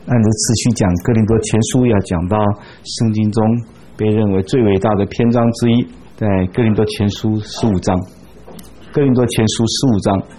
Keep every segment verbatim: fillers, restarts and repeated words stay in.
按着次序讲，哥林多前书要讲到圣经中被认为最伟大的篇章之一，在哥林多前书十五章。哥林多前书十五章。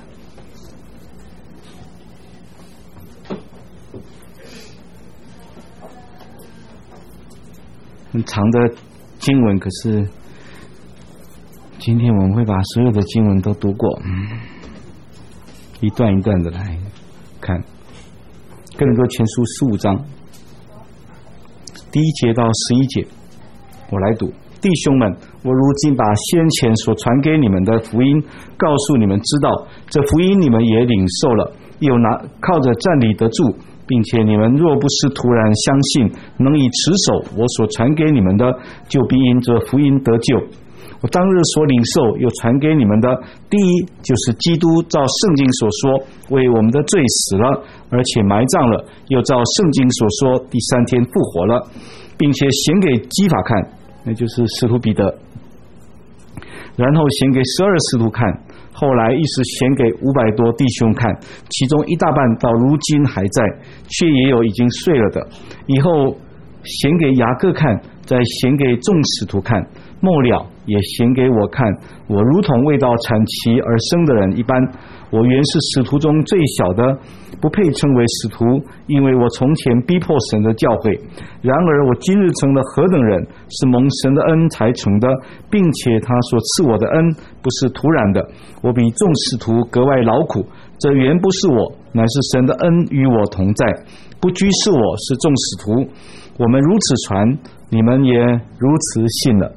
很长的经文，可是今天我们会把所有的经文都读过，一段一段的来看。哥林多前书十五章第一节到十一节，我来读。弟兄们，我如今把先前所传给你们的福音告诉你们知道，这福音你们也领受了，又拿靠着站立得住，并且你们若不是突然相信，能以持守我所传给你们的，就必因这福音得救。我当日所领受又传给你们的，第一就是基督照圣经所说为我们的罪死了，而且埋葬了，又照圣经所说第三天复活了，并且显给基法看，那就是使徒彼得，然后显给十二使徒看，后来亦是显给五百多弟兄看，其中一大半到如今还在，却也有已经睡了的。以后显给雅各看，再显给众使徒看，末了也显给我看，我如同未到产期而生的人一般。我原是使徒中最小的，不配称为使徒，因为我从前逼迫神的教会。然而我今日成了何等人，是蒙神的恩才成的，并且他所赐我的恩不是突然的。我比众使徒格外劳苦，这原不是我，乃是神的恩与我同在。不拘是我，是众使徒。我们如此传，你们也如此信了。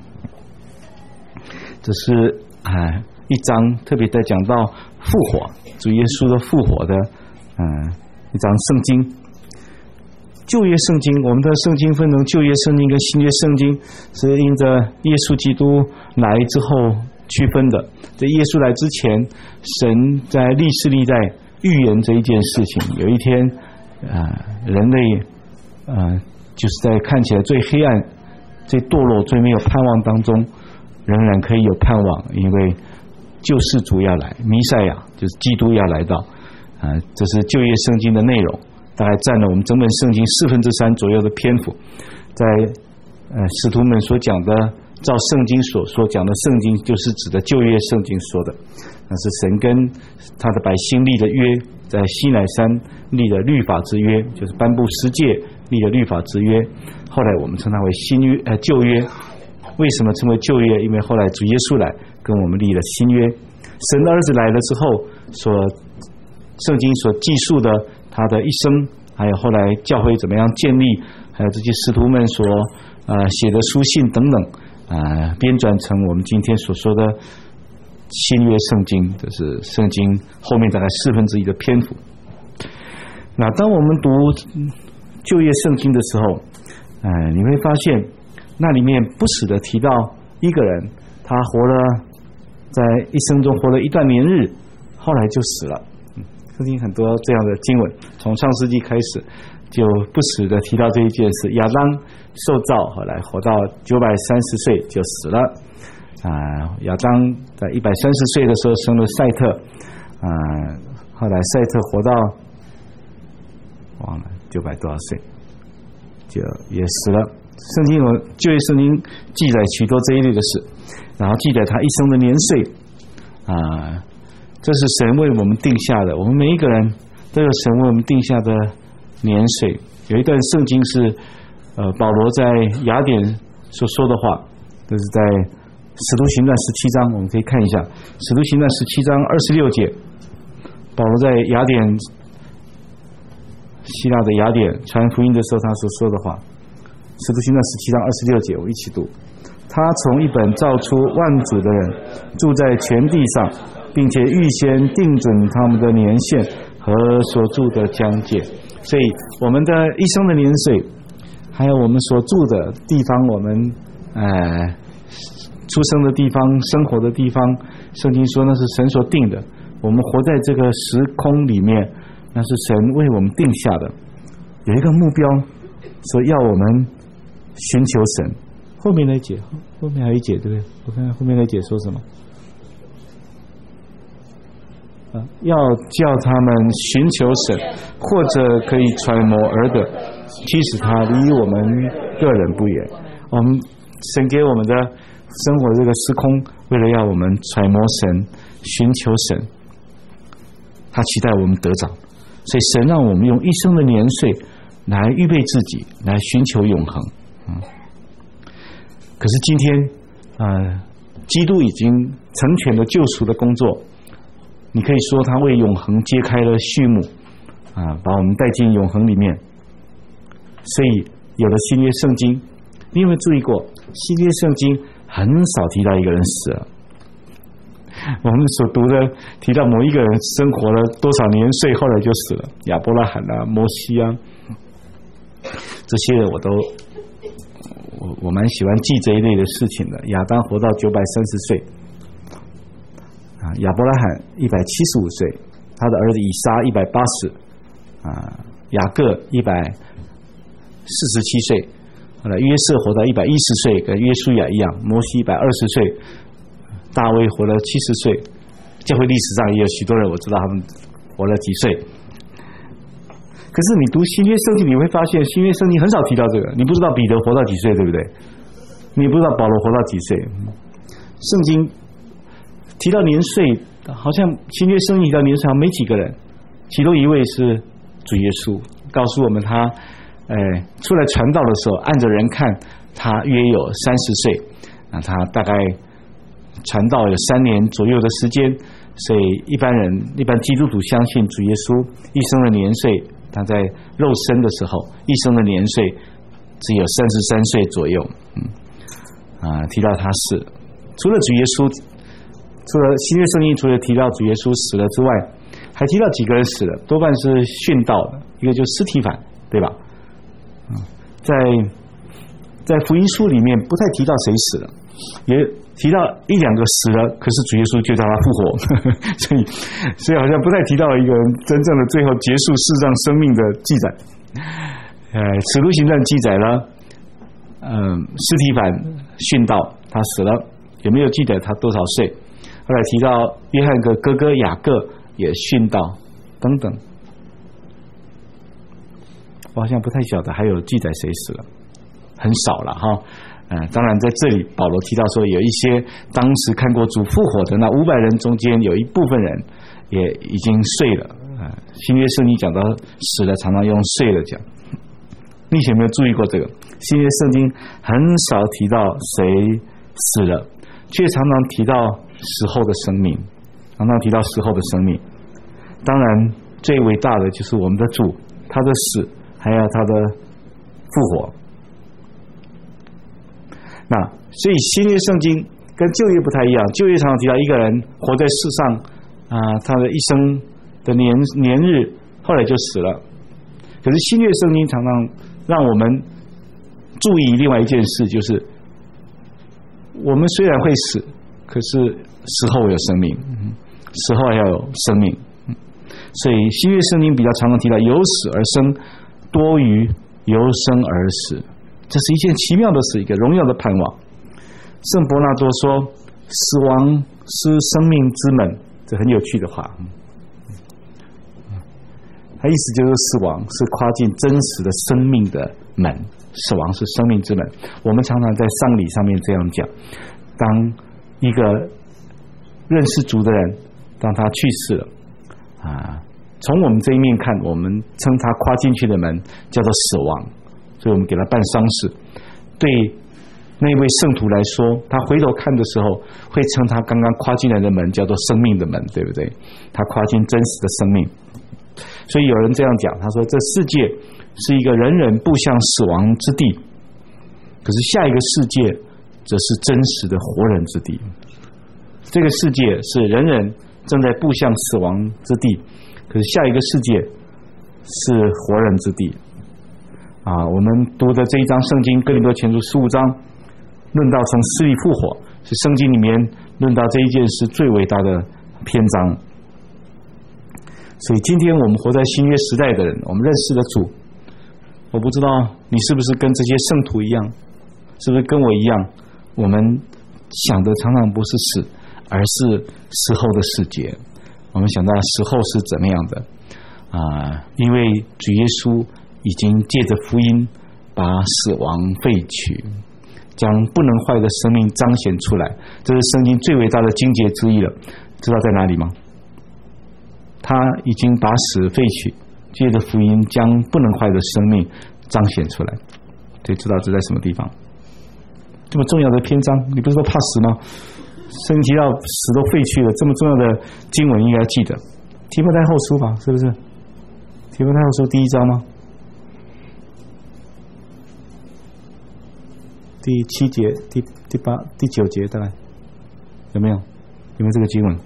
这是啊一章特别在讲到复活，主耶稣的复活的嗯一章圣经。旧约圣经，我们的圣经分成旧约圣经跟新约圣经，是因着耶稣基督来之后区分的。在耶稣来之前，神在历世历代预言这一件事情，有一天啊人类啊就是在看起来最黑暗、最堕落、最没有盼望当中，仍然可以有盼望，因为救世主要来，弥赛亚就是基督要来到啊，这是旧约圣经的内容，大概占了我们整本圣经四分之三左右的篇幅。在呃使徒们所讲的，照圣经所说讲的圣经，就是指的旧约圣经说的，那是神跟他的百姓立的约，在西乃山立的律法之约，就是颁布十诫立的律法之约。后来我们称它为新约呃旧约。为什么称为旧约？因为后来主耶稣来跟我们立了新约。神的儿子来了之后，所圣经所记述的他的一生，还有后来教会怎么样建立，还有这些使徒们所呃写的书信等等啊、呃，编纂成我们今天所说的新约圣经，这是圣经后面大概四分之一的篇幅。那当我们读旧约圣经的时候，呃，你会发现那里面不时的提到一个人，他活了在一生中活了一段年日，后来就死了。圣经很多这样的经文，从上世纪开始就不时的提到这一件事。亚当受造，后来活到九百三十岁就死了。啊、呃，亚当在一百三十岁的时候生了赛特，啊、呃，后来赛特活到忘了九百多少岁，就也死了。圣经有旧约圣经记载许多这一类的事，然后记载他一生的年岁啊、呃，这是神为我们定下的，我们每一个人都有神为我们定下的年岁。有一段圣经是呃保罗在雅典所说的话，这是在使徒行传十七章，我们可以看一下使徒行传十七章二十六节，保罗在雅典希腊的雅典传福音的时候他所说的话。使徒行传十七章二十六节，我一起读。他从一本造出万族的人，住在全地上，并且预先定准他们的年限和所住的疆界。所以我们的一生的年岁，还有我们所住的地方，我们呃出生的地方、生活的地方，圣经说那是神所定的。我们活在这个时空里面，那是神为我们定下的，有一个目标，说要我们寻求神。后面那一节，后面还有一节，对不对？我看看后面那一节说什么。啊， 要叫他们寻求神，或者可以揣摩而得。其实他离我们个人不远。我们神给我们的生活这个时空，为了要我们揣摩神、寻求神，他期待我们得着。所以神让我们用一生的年岁来预备自己，来寻求永恒。嗯，可是今天，呃，基督已经成全了救赎的工作。你可以说他为永恒揭开了序幕，啊，把我们带进永恒里面。所以有了新约圣经，你有没有注意过，新约圣经很少提到一个人死了？我们所读的提到某一个人生活了多少年岁，后来就死了，亚伯拉罕啊、摩西啊，这些我都我我蛮喜欢记这一类的事情的。亚当活到九百三十岁。啊，亚伯拉罕一百七十五岁，他的儿子以撒一百八十，啊，雅各一百四十七岁，后来约瑟活到一百一十岁，跟约书亚一样，摩西一百二十岁，大卫活了七十岁。教会历史上也有许多人，我知道他们活了几岁。可是你读新约圣经，你会发现新约圣经很少提到这个。你不知道彼得活到几岁，对不对？你不知道保罗活到几岁。圣经提到年岁，好像新约圣经提到年岁好像没几个人，其中一位是主耶稣，告诉我们他，呃，出来传道的时候，按着人看，他约有三十岁，那他大概传道有三年左右的时间，所以一般人、一般基督徒相信主耶稣一生的年岁，他在肉身的时候，一生的年岁只有三十三岁左右。嗯，啊，提到他是除了主耶稣。除了新约圣经除了提到主耶稣死了之外，还提到几个人死了，多半是殉道的，一个就是司提反，对吧？嗯，在在福音书里面不太提到谁死了，也提到一两个死了，可是主耶稣就叫他复活，所以所以好像不太提到一个人真正的最后结束世上生命的记载。呃，使徒行传记载了，嗯、呃，司提反殉道，他死了，也没有记得他多少岁。后来提到约翰的哥哥雅各也殉道等等，我好像不太晓得还有记载谁死了，很少了哈。呃，当然在这里保罗提到说，有一些当时看过主复活的那五百人中间，有一部分人也已经睡了。啊、呃，新约圣经讲到死了，常常用睡了讲。你以前有没有注意过这个？新约圣经很少提到谁死了，却常常提到死后的生命，常常提到死后的生命。当然最伟大的就是我们的主，他的死还有他的复活。那所以新约圣经跟旧约不太一样，旧约常常提到一个人活在世上啊、呃，他的一生的年年日后来就死了。可是新约圣经常常让我们注意另外一件事，就是我们虽然会死，可是死后有生命，死后还要有生命。所以新约圣经比较常常提到由死而生多于由生而死，这是一件奇妙的事，一个荣耀的盼望。圣伯纳多说，死亡是生命之门，这很有趣的话。他意思就是死亡是跨进真实的生命的门，死亡是生命之门。我们常常在丧礼上面这样讲，当一个认识主的人，当他去世了啊，从我们这一面看，我们称他跨进去的门叫做死亡，所以我们给他办丧事。对那位圣徒来说，他回头看的时候，会称他刚刚跨进来的门叫做生命的门，对不对？他跨进真实的生命。所以有人这样讲，他说这世界是一个人人步向死亡之地，可是下一个世界则是真实的活人之地。这个世界是人人正在步向死亡之地，可是下一个世界是活人之地。啊，我们读的这一章圣经哥林多前书十五章，论到从死里复活，是圣经里面论到这一件事最伟大的篇章。所以今天我们活在新约时代的人，我们认识的主，我不知道你是不是跟这些圣徒一样，是不是跟我一样，我们想的常常不是死，而是死后的世界。 我们想到死后是怎么样的啊？因为主耶稣已经借着福音把死亡废去，将不能坏的生命彰显出来，这是圣经最伟大的经节之一了。知道在哪里吗？他已经把死废去，借着福音将不能坏的生命彰显出来。对，知道这在什么地方？这么重要的篇章，你不是说怕死吗？圣经提到死都废去了，这么重要的经文应该记得。提摩太后书吧，是不是？提摩太后书第一章吗？第七节、第第八、第九节大概有没有？有没有这个经文？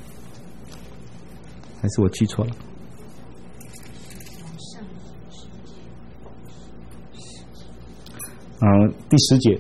还是我记错了？嗯，第十节，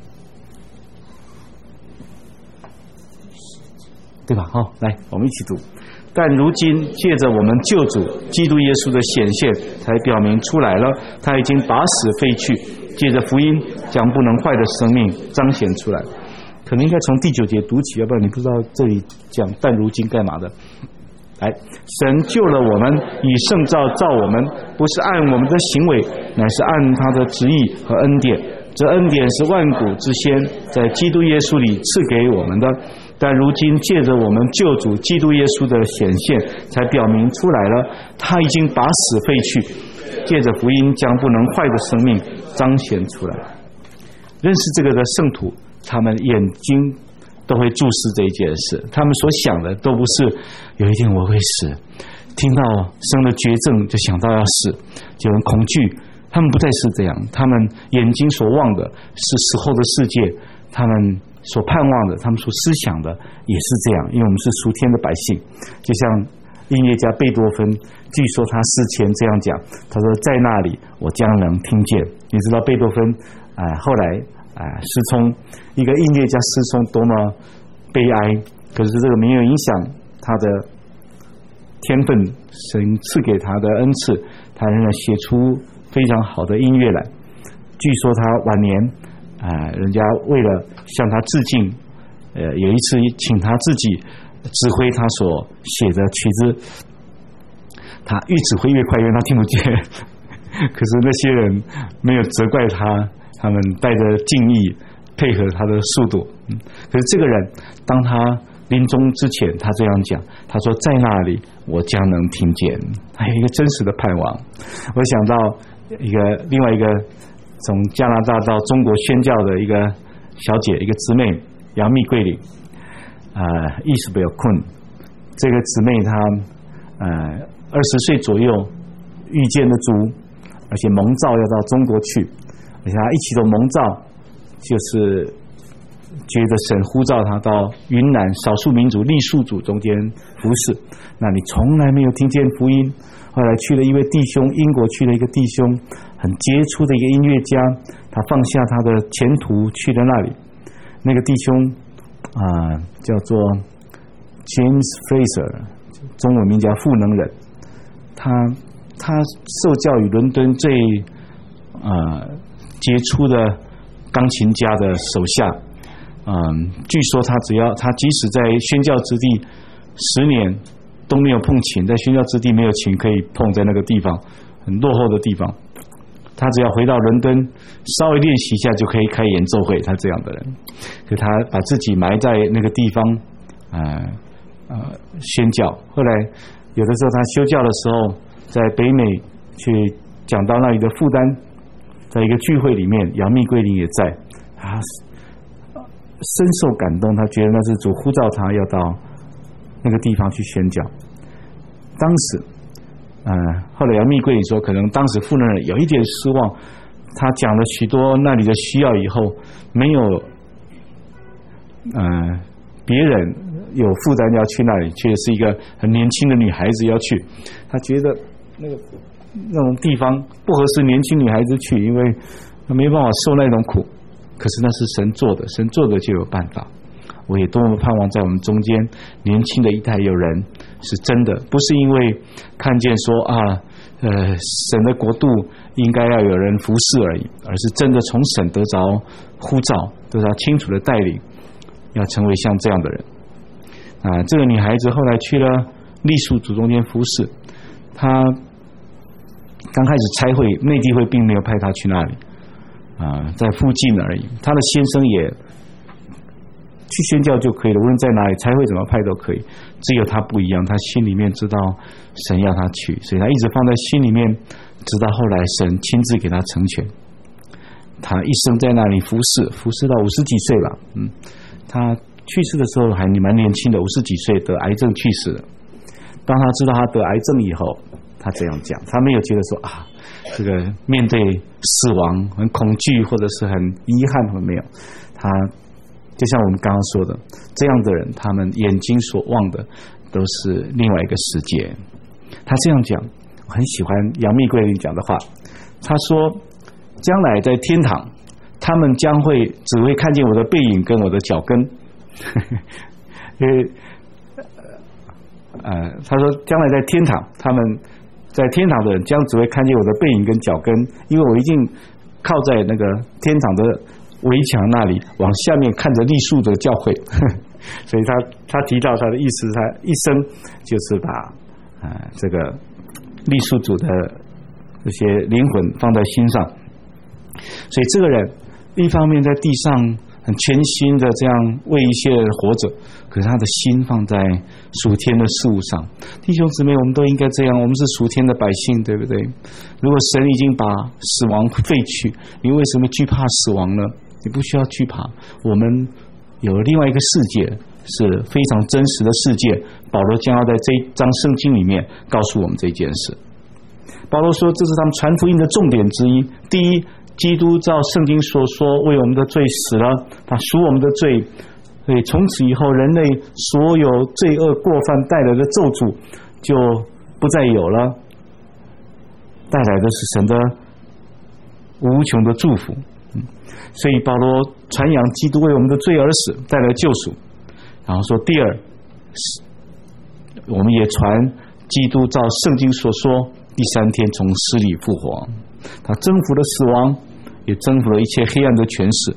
对吧？好，来，我们一起读。但如今借着我们救主基督耶稣的显现，才表明出来了，他已经把死废去，借着福音将不能坏的生命彰显出来。可能应该从第九节读起，要不然你不知道这里讲但如今干嘛的。来，神救了我们，以圣召造我们，不是按我们的行为，乃是按他的旨意和恩典。这恩典是万古之先，在基督耶稣里赐给我们的。但如今借着我们救主基督耶稣的显现，才表明出来了，他已经把死废去，借着福音将不能坏的生命彰显出来。认识这个的圣徒，他们眼睛都会注视这一件事，他们所想的都不是有一天我会死，听到生了绝症就想到要死，就很恐惧。他们不再是这样，他们眼睛所望的是死后的世界，他们所盼望的，他们所思想的也是这样，因为我们是属天的百姓。就像音乐家贝多芬，据说他事前这样讲，他说在那里我将能听见。你知道贝多芬啊、呃，后来啊、呃、失聪，一个音乐家失聪多么悲哀，可是这个没有影响他的天分，神赐给他的恩赐，他仍然写出非常好的音乐来。据说他晚年啊、呃，人家为了向他致敬，呃，有一次请他自己指挥他所写的曲子，他越指挥越快，因为他听不见。可是那些人没有责怪他，他们带着敬意配合他的速度。嗯，可是这个人当他临终之前，他这样讲，他说在那里我将能听见，还有一个真实的盼望。我想到一个另外一个从加拿大到中国宣教的一个小姐，一个姊妹杨幂桂玲啊，伊斯贝尔坤，这个姊妹她呃二十岁左右遇见了主，而且蒙召要到中国去，而且她一起都蒙召，就是觉得神呼召她到云南少数民族傈僳族中间服侍。那你从来没有听见福音，后来去了一位弟兄，英国去了一个弟兄，很杰出的一个音乐家，他放下他的前途去了那里。那个弟兄啊、呃，叫做 James Fraser， 中文名叫赋能人。他他受教于伦敦最呃杰出的钢琴家的手下。嗯、呃，据说他只要他即使在宣教之地十年都没有碰琴，在宣教之地没有琴可以碰，在那个地方很落后的地方，他只要回到伦敦稍微练习一下就可以开演奏会，他这样的人。可他把自己埋在那个地方呃呃宣教。后来有的时候他修教的时候在北美去讲到那里的负担，在一个聚会里面杨幂桂玲也在，他深受感动，他觉得那是主呼召他要到那个地方去宣教。当时呃，后来杨幂桂玲说可能当时赋能人有一点失望，他讲了许多那里的需要以后，没有呃别人有负担要去那里，却是一个很年轻的女孩子要去，他觉得那个那种地方不合适年轻女孩子去，因为她没办法受那种苦。可是那是神做的，神做的就有办法。我也多么盼望在我们中间年轻的一代有人是真的，不是因为看见说啊呃神的国度应该要有人服侍而已，而是真的从神得着呼召，得着清楚的带领，要成为像这样的人啊。这个女孩子后来去了历宿主中间服侍。他刚开始差会，内地会并没有派他去那里啊、呃，在附近而已。他的先生也去宣教就可以了，无论在哪里差会怎么派都可以。只有他不一样，他心里面知道神要他去，所以他一直放在心里面，直到后来神亲自给他成全。他一生在那里服侍，服侍到五十几岁吧，嗯，他去世的时候还蛮年轻的，五十几岁得癌症去世的。当他知道他得癌症以后，他这样讲，他没有觉得说啊，这个面对死亡很恐惧或者是很遗憾，或没有。他就像我们刚刚说的，这样的人，他们眼睛所望的都是另外一个世界。他这样讲，我很喜欢杨幂贵人讲的话。他说，将来在天堂，他们将会只会看见我的背影跟我的脚跟。因为呃，他说将来在天堂，他们在天堂的人将只会看见我的背影跟脚跟，因为我已经靠在那个天堂的围墙那里，往下面看着历宿的教会。所以他他提到他的意思，他一生就是把呃这个历宿主的这些灵魂放在心上。所以这个人一方面在地上很全心的这样为一些人活着，可是他的心放在属天的事物上。弟兄姊妹，我们都应该这样，我们是属天的百姓，对不对？如果神已经把死亡废去，你为什么惧怕死亡呢？你不需要惧怕，我们有另外一个世界，是非常真实的世界。保罗将要在这一章圣经里面告诉我们这件事。保罗说，这是他们传福音的重点之一。第一，基督照圣经所说为我们的罪死了，他赎我们的罪，所以从此以后人类所有罪恶过犯带来的咒诅就不再有了，带来的是神的无穷的祝福。所以保罗传扬基督为我们的罪而死，带来救赎。然后说第二，我们也传基督照圣经所说第三天从死里复活，他征服了死亡，也征服了一切黑暗的权势。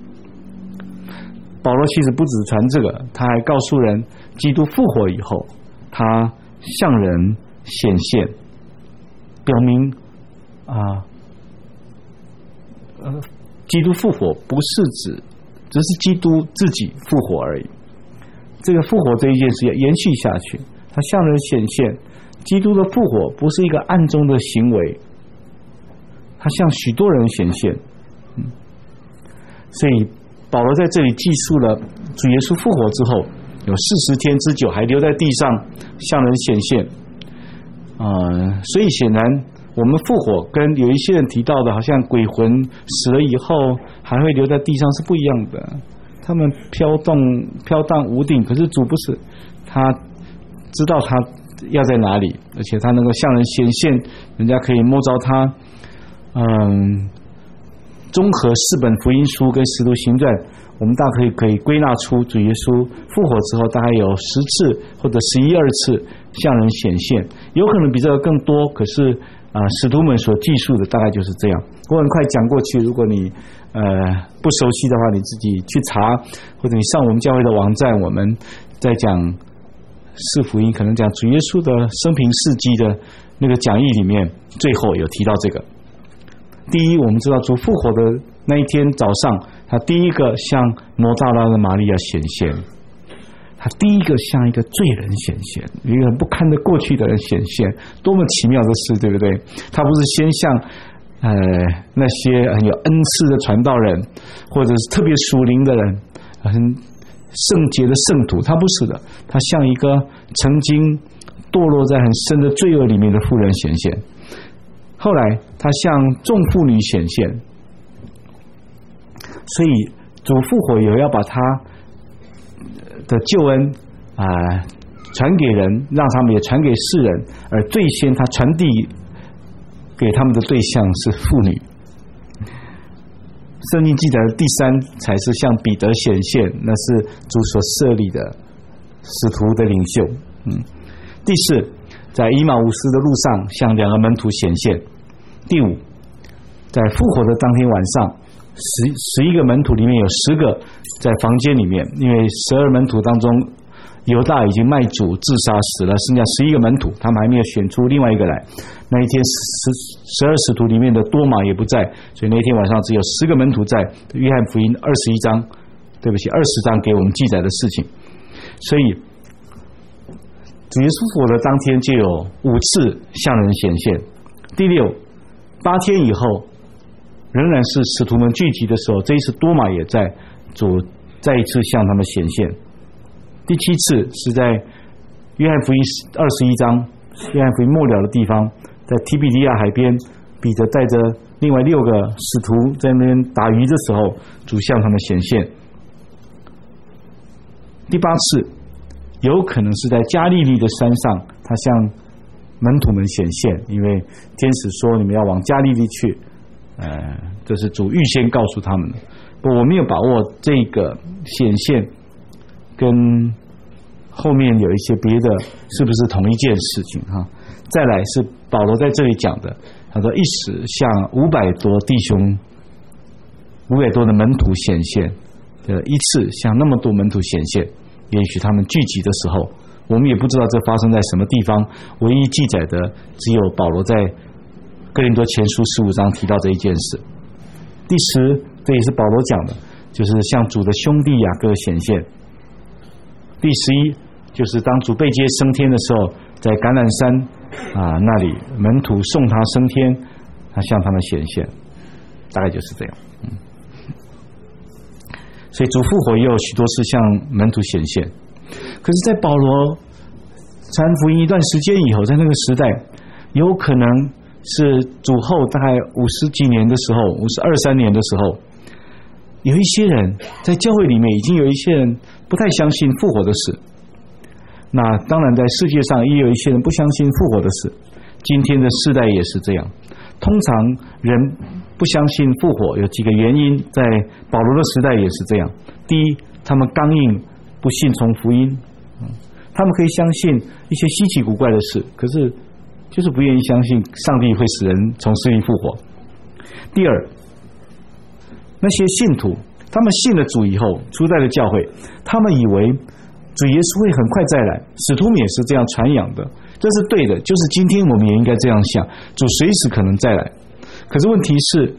保罗其实不只传这个，他还告诉人基督复活以后他向人显现，表明啊呃基督复活不是指只是基督自己复活而已，这个复活这一件事要延续下去，他向人显现。基督的复活不是一个暗中的行为，他向许多人显现。嗯，所以保罗在这里记述了主耶稣复活之后有四十天之久还留在地上向人显现。呃，所以显然我们复活跟有一些人提到的好像鬼魂死了以后还会留在地上是不一样的，他们飘动飘荡无定，可是主不是，他知道他要在哪里，而且他能够向人显现，人家可以摸着他。嗯，综合四本福音书跟使徒行传，我们大可以可以归纳出主耶稣复活之后大概有十次或者十一二次向人显现，有可能比这个更多，可是啊、呃，使徒们所记述的大概就是这样。我很快讲过去，如果你呃不熟悉的话，你自己去查，或者你上我们教会的网站，我们在讲四福音，可能讲主耶稣的生平事迹的那个讲义里面，最后有提到这个。第一，我们知道主复活的那一天早上，他第一个向摩大拉的玛利亚显现，他第一个向一个罪人显现，一个不堪的过去的人显现，多么奇妙的事，对不对？他不是先向呃那些很有恩赐的传道人，或者是特别属灵的人，很圣洁的圣徒，他不是的，他像一个曾经堕落在很深的罪恶里面的妇人显现。后来他向众妇女显现，所以主复活也要把他的救恩啊、呃、传给人，让他们也传给世人，而最先他传递给他们的对象是妇女。圣经记载的第三才是向彼得显现，那是主所设立的使徒的领袖。嗯，第四，在以马忤斯的路上向两个门徒显现。第五，在复活的当天晚上，十十一个门徒里面有十个在房间里面，因为十二门徒当中犹大已经卖主自杀死了，剩下十一个门徒，他们还没有选出另外一个来。那一天十十二使徒里面的多马也不在，所以那天晚上只有十个门徒在。约翰福音二十一章，对不起，二十章给我们记载的事情。所以主耶稣复活的当天就有五次向人显现。第六，八天以后仍然是使徒们聚集的时候，这一次多马也在，主再一次向他们显现。第七次是在约翰福音二十一章，约翰福音末了的地方，在提比利亚海边，彼得带着另外六个使徒在那边打鱼的时候，主向他们显现。第八次有可能是在加利利的山上，他向门徒们显现，因为天使说你们要往加利利去，呃，这是主预先告诉他们的。不，我没有把握这个显现跟后面有一些别的是不是同一件事情哈？再来是保罗在这里讲的，他说一时向五百多弟兄、五百多的门徒显现，呃，一次向那么多门徒显现，也许他们聚集的时候，我们也不知道这发生在什么地方，唯一记载的只有保罗在哥林多前书十五章提到这一件事。第十，这也是保罗讲的，就是向主的兄弟雅各显现。第十一，就是当主被接升天的时候，在橄榄山啊那里，门徒送他升天，他向他们显现，大概就是这样。嗯，所以主复活也有许多次向门徒显现。可是，在保罗传福音一段时间以后，在那个时代，有可能是主后大概五十几年的时候，五十二三年的时候，有一些人在教会里面已经有一些人不太相信复活的事。那当然在世界上也有一些人不相信复活的事，今天的世代也是这样。通常人不相信复活有几个原因，在保罗的时代也是这样。第一，他们刚硬不信从福音，他们可以相信一些稀奇古怪的事，可是就是不愿意相信上帝会使人从死里复活。第二，那些信徒他们信了主以后，初代的教会，他们以为主耶稣会很快再来，使徒们也是这样传扬的，这是对的，就是今天我们也应该这样想，主随时可能再来。可是问题是，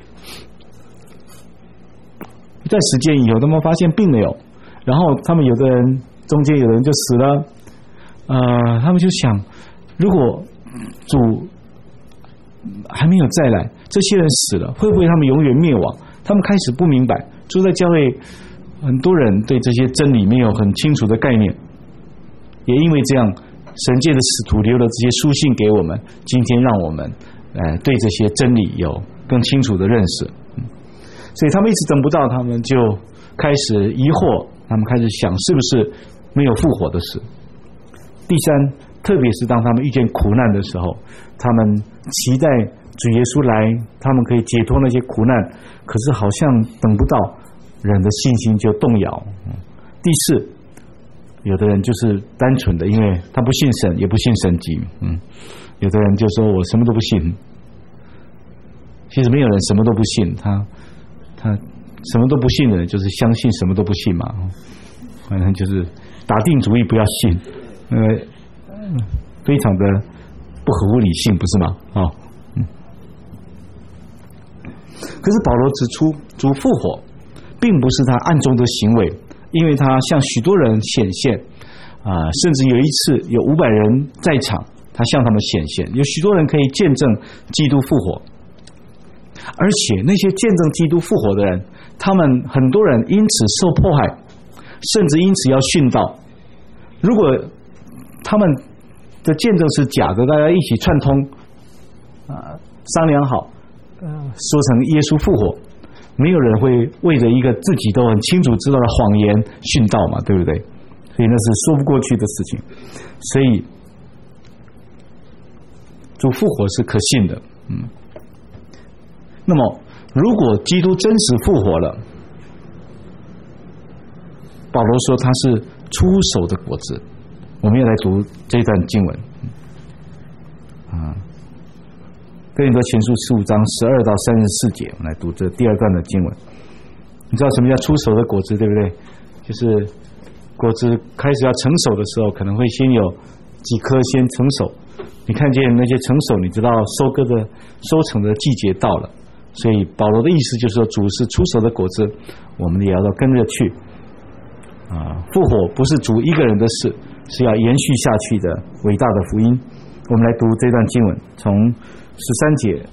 一段时间以后，他们发现并没有，然后他们有的人中间有的人就死了，呃，他们就想，如果主还没有再来，这些人死了，会不会他们永远灭亡？他们开始不明白，住在教会很多人对这些真理没有很清楚的概念，也因为这样，神界的使徒留了这些书信给我们，今天让我们呃对这些真理有更清楚的认识。嗯，所以他们一直等不到，他们就开始疑惑，他们开始想是不是没有复活的事。第三，特别是当他们遇见苦难的时候，他们期待主耶稣来，他们可以解脱那些苦难，可是好像等不到，人的信心就动摇。第四，有的人就是单纯的，因为他不信神，也不信神迹。嗯，有的人就说我什么都不信。其实没有人什么都不信，他他什么都不信的人，就是相信什么都不信嘛。反正就是打定主意不要信，呃，非常的不合乎理性，不是吗？啊、哦，嗯。可是保罗指出，主复活并不是他暗中的行为，因为他向许多人显现啊、呃，甚至有一次有五百人在场，他向他们显现，有许多人可以见证基督复活，而且那些见证基督复活的人，他们很多人因此受迫害，甚至因此要殉道。如果他们的见证是假的，大家一起串通啊、呃，商量好，呃，说成耶稣复活，没有人会为着一个自己都很清楚知道的谎言殉道嘛，对不对？所以那是说不过去的事情。所以主复活是可信的，嗯。那么，如果基督真实复活了，保罗说他是出手的果子。我们要来读这一段经文，啊，哥林多前书十五章十二到三十四节，我们来读这第二段的经文。你知道什么叫出手的果子，对不对？就是果子开始要成熟的时候，可能会先有几颗先成熟。你看见那些成熟，你知道收割的收成的季节到了。所以保罗的意思就是说，主是出熟的果子，我们也要跟着去。啊，复活不是主一个人的事，是要延续下去的伟大的福音。我们来读这段经文，从十三节，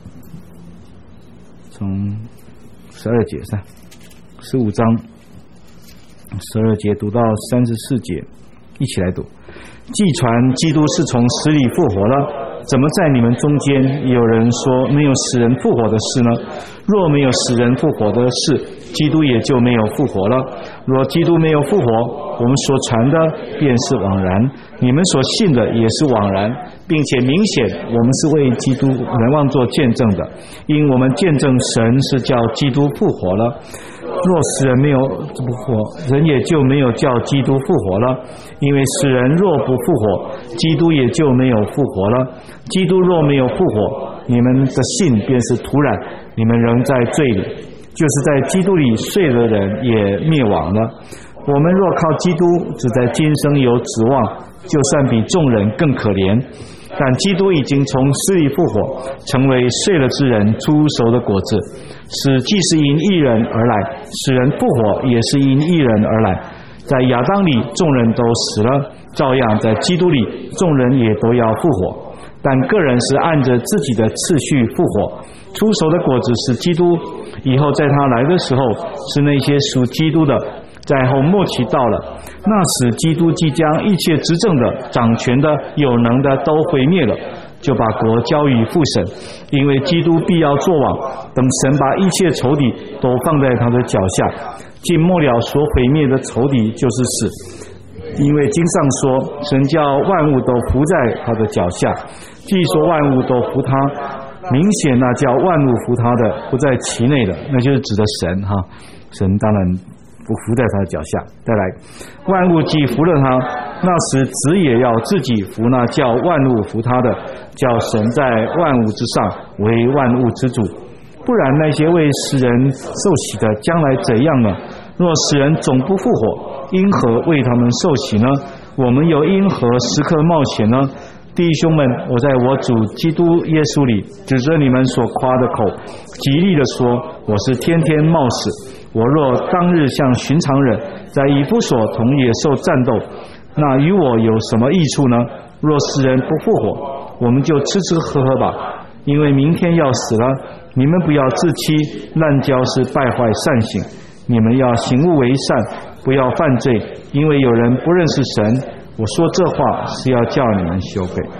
从十二节上，十五章十二节读到三十四节，一起来读。既传基督是从死里复活了，怎么在你们中间有人说没有使人复活的事呢？若没有使人复活的事，基督也就没有复活了。若基督没有复活，我们所传的便是枉然，你们所信的也是枉然，并且明显我们是为基督人望做见证的，因我们见证神是叫基督复活了。若使人没有复活，人也就没有叫基督复活了，因为使人若不复活，基督也就没有复活了。基督若没有复活，你们的信便是徒然，你们仍在罪里，就是在基督里睡的人也灭亡了。我们若靠基督只在今生有指望，就算比众人更可怜。但基督已经从死里复活，成为睡了之人出熟的果子，使既是因一人而来，使人复活也是因一人而来。在亚当里众人都死了，照样在基督里众人也都要复活，但个人是按着自己的次序复活。出熟的果子是基督，以后在他来的时候是那些属基督的。在后末期到了，那时基督即将一切执政的、掌权的、有能的都毁灭了，就把国交于父神，因为基督必要作王，等神把一切仇敌都放在他的脚下。尽末了所毁灭的仇敌就是死，因为经上说，神叫万物都服在他的脚下。既说万物都服他，明显那叫万物服他的不在其内的，那就是指的神哈。神当然不服在他的脚下。再来，万物既服了他，那时子也要自己服那叫万物服他的，叫神在万物之上为万物之主。不然那些为使人受洗的将来怎样呢？若使人总不复活，因何为他们受洗呢？我们又因何时刻冒险呢？弟兄们，我在我主基督耶稣里指着你们所夸的口，极力的说，我是天天冒死。我若当日像寻常人，在以弗所同野兽战斗，那与我有什么益处呢？若使人不复活，我们就吃吃喝喝吧，因为明天要死了。你们不要自欺，滥交是败坏善行。你们要行恶为善，不要犯罪，因为有人不认识神。我说这话是要叫你们羞愧。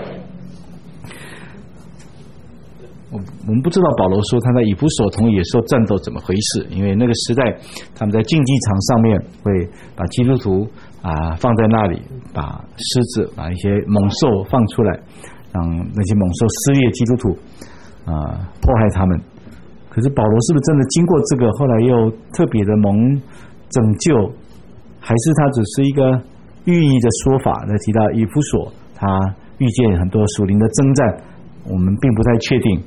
我们不知道保罗说他在以弗所同野兽战斗怎么回事，因为那个时代他们在竞技场上面会把基督徒啊放在那里，把狮子把一些猛兽放出来，让那些猛兽撕裂基督徒啊，迫害他们。可是保罗是不是真的经过这个，后来又特别的蒙拯救，还是他只是一个寓意的说法？来提到以弗所他遇见很多属灵的征战，我们并不太确定。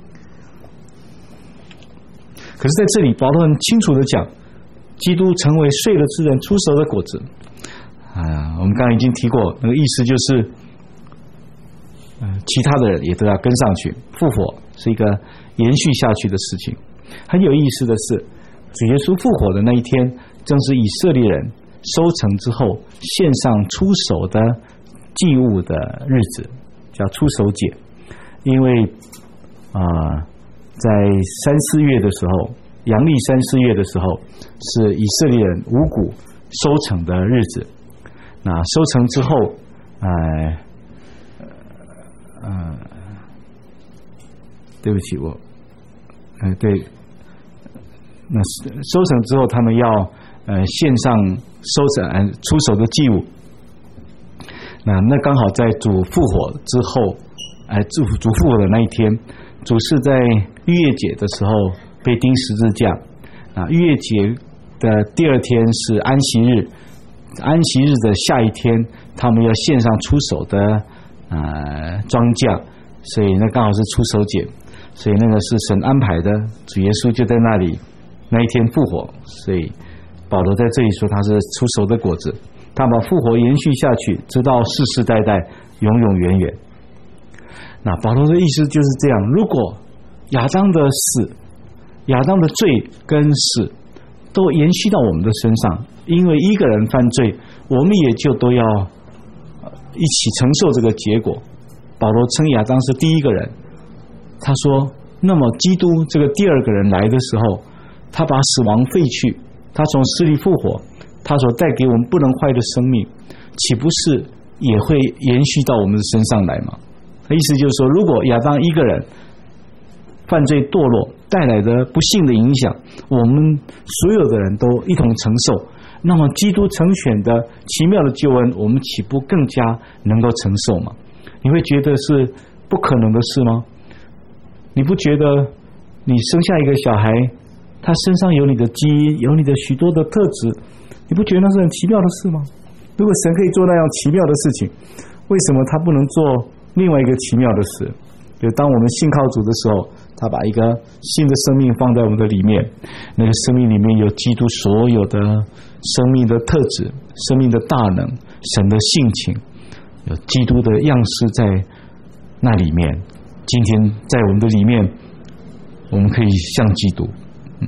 可是在这里保罗很清楚的讲，基督成为睡了之人出熟的果子啊。我们刚才已经提过，那个意思就是呃，其他的人也都要跟上去，复活是一个延续下去的事情。很有意思的是，主耶稣复活的那一天正是以色列人收成之后献上出熟的祭物的日子，叫出熟节。因为啊、呃，在三四月的时候，阳历三四月的时候是以色列人五谷收成的日子。那收成之后呃呃对不起我呃对那收成之后他们要呃献上收成呃出熟的祭物。那那刚好在主复活之后，哎，主主复活的那一天，主是在逾越节的时候被钉十字架。啊，逾越节的第二天是安息日，安息日的下一天，他们要献上出手的呃庄稼，所以那刚好是出手节，所以那个是神安排的。主耶稣就在那里那一天复活，所以保罗在这里说他是出熟的果子。 他把复活延续下去，直到世世代代，永永远远。那保罗的意思就是这样：如果亚当的死、亚当的罪跟死都延续到我们的身上，因为一个人犯罪，我们也就都要一起承受这个结果。保罗称亚当是第一个人，他说，那么基督这个第二个人来的时候，他把死亡废去，他从死里复活，他所带给我们不能坏的生命，岂不是也会延续到我们的身上来吗？意思就是说，如果亚当一个人犯罪堕落带来的不幸的影响，我们所有的人都一同承受，那么基督成全的奇妙的救恩，我们岂不更加能够承受吗？你会觉得是不可能的事吗？你不觉得你生下一个小孩，他身上有你的基因，有你的许多的特质，你不觉得那是很奇妙的事吗？如果神可以做那样奇妙的事情，为什么他不能做另外一个奇妙的事？就当我们信靠主的时候，他把一个新的生命放在我们的里面，那个生命里面有基督所有的生命的特质、生命的大能、神的性情，有基督的样式在那里面。今天在我们的里面，我们可以像基督。嗯、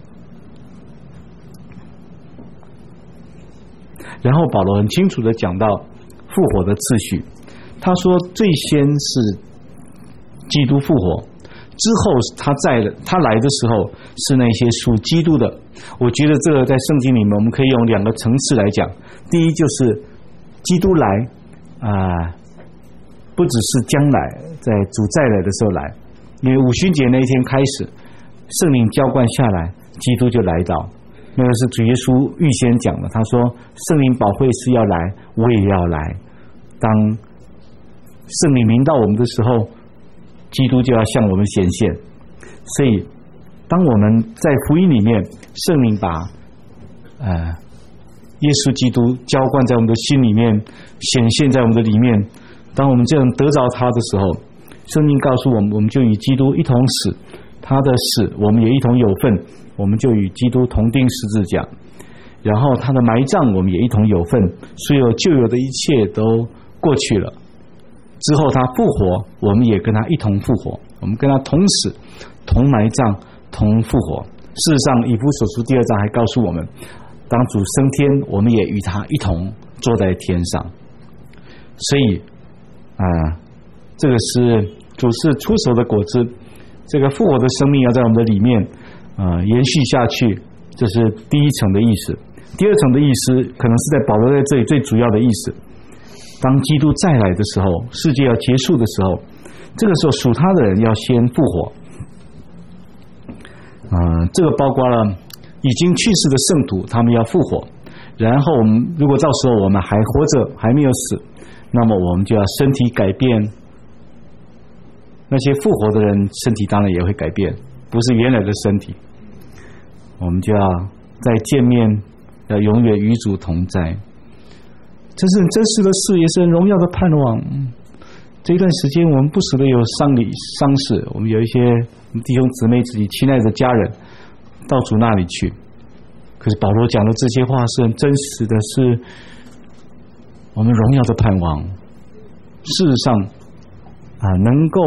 然后保罗很清楚的讲到复活的次序，他说最先是基督复活，之后他在他来的时候是那些属基督的。我觉得这个在圣经里面我们可以用两个层次来讲。第一就是基督来啊、呃，不只是将来在主再来的时候来，因为五旬节那一天开始，圣灵浇灌下来，基督就来到。那个是主耶稣预先讲的，他说圣灵保惠师要来，我也要来。当圣灵临到我们的时候，基督就要向我们显现。所以当我们在福音里面，圣灵把呃耶稣基督浇灌在我们的心里面，显现在我们的里面，当我们这样得着他的时候，圣经告诉我们，我们就与基督一同死，他的死我们也一同有份，我们就与基督同钉十字架。然后他的埋葬我们也一同有份，所有旧有的一切都过去了，之后他复活，我们也跟他一同复活，我们跟他同死、同埋葬、同复活。事实上以弗所书第二章还告诉我们，当主升天，我们也与他一同坐在天上。所以啊、呃，这个是主是出手的果子，这个复活的生命要在我们的里面啊、呃、延续下去，这是第一层的意思。第二层的意思可能是在保罗在这里最主要的意思，当基督再来的时候，世界要结束的时候，这个时候属他的人要先复活。嗯、呃，这个包括了已经去世的圣徒，他们要复活。然后我们如果到时候我们还活着，还没有死，那么我们就要身体改变。那些复活的人身体当然也会改变，不是原来的身体。我们就要再见面，要永远与主同在。这是很真实的事，也是很荣耀的盼望。这一段时间我们不时的有丧礼丧事，我们有一些弟兄姊妹自己亲爱的家人到主那里去。可是保罗讲的这些话是很真实的，是我们荣耀的盼望。事实上啊，能够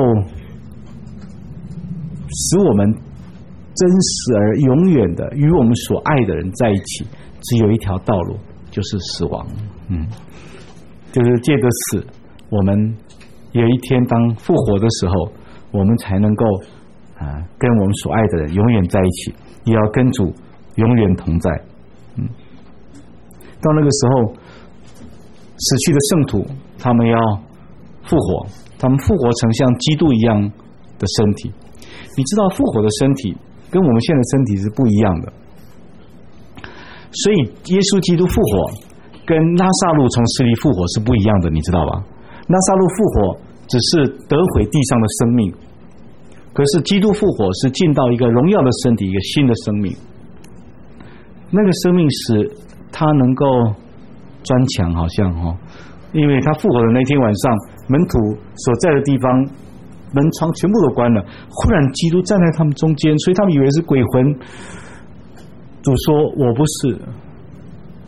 使我们真实而永远的与我们所爱的人在一起，只有一条道路，就是死亡。嗯，就是借着死，我们有一天当复活的时候，我们才能够啊跟我们所爱的人永远在一起，也要跟主永远同在。嗯，到那个时候，死去的圣徒他们要复活，他们复活成像基督一样的身体。你知道复活的身体跟我们现在的身体是不一样的，所以耶稣基督复活跟拉撒路从死里复活是不一样的，你知道吧？拉撒路复活只是得回地上的生命，可是基督复活是进到一个荣耀的身体，一个新的生命。那个生命使他能够钻墙，好像哦，因为他复活的那天晚上，门徒所在的地方门窗全部都关了，忽然基督站在他们中间，所以他们以为是鬼魂。主说我不是，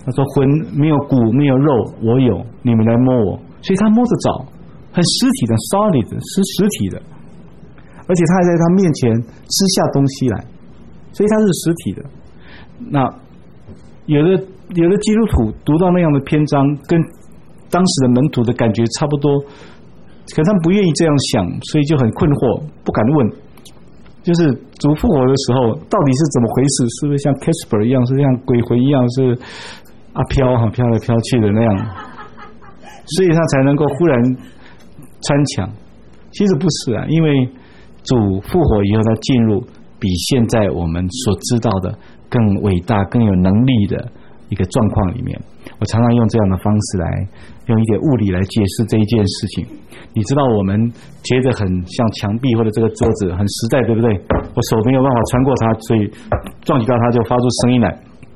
他说魂没有骨没有肉，我有，你们来摸我，所以他摸得着，很实体的 solid 是实体的，而且他还在他面前吃下东西来，所以他是实体的。那有的有的基督徒读到那样的篇章，跟当时的门徒的感觉差不多，可他们不愿意这样想，所以就很困惑，不敢问。就是主复活的时候到底是怎么回事？是不是像 Casper 一样，是像鬼魂一样，是啊飘哈飘来飘去的那样？所以他才能够忽然穿墙。其实不是啊，因为主复活以后，他进入比现在我们所知道的更伟大、更有能力的一个状况里面。我常常用这样的方式来用一点物理来解释这一件事情。你知道我们觉得很像墙壁或者这个桌子很实在，对不对？我手没有办法穿过它，所以撞击到它就发出声音来。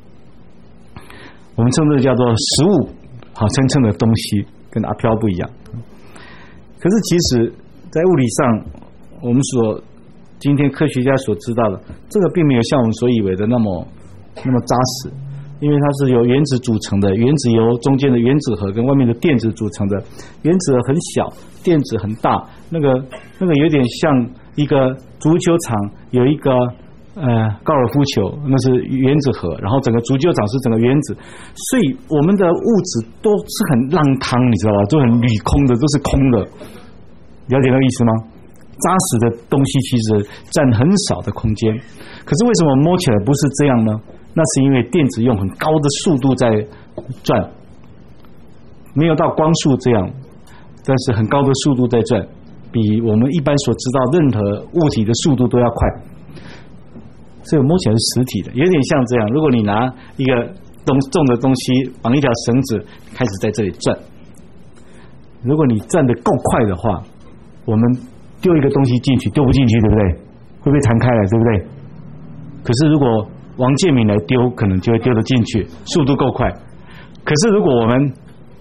我们称这个叫做实物，好真正的东西，跟阿飘不一样。可是其实在物理上，我们所今天科学家所知道的，这个并没有像我们所以为的那么那么扎实。因为它是由原子组成的，原子由中间的原子核跟外面的电子组成的，原子核很小，电子很大，那个那个有点像一个足球场有一个呃高尔夫球，那是原子核，然后整个足球场是整个原子，所以我们的物质都是很浪汤，你知道吧？都很铝空的，都是空的，了解那个意思吗？扎实的东西其实占很少的空间，可是为什么摸起来不是这样呢？那是因为电子用很高的速度在转，没有到光速这样，但是很高的速度在转，比我们一般所知道任何物体的速度都要快，所以摸起来是实体的，有点像这样。如果你拿一个东重的东西绑一条绳子开始在这里转，如果你转得够快的话，我们丢一个东西进去丢不进去，对不对？会不会弹开来，对不对？可是如果王建民来丢，可能就会丢得进去，速度够快。可是如果我们，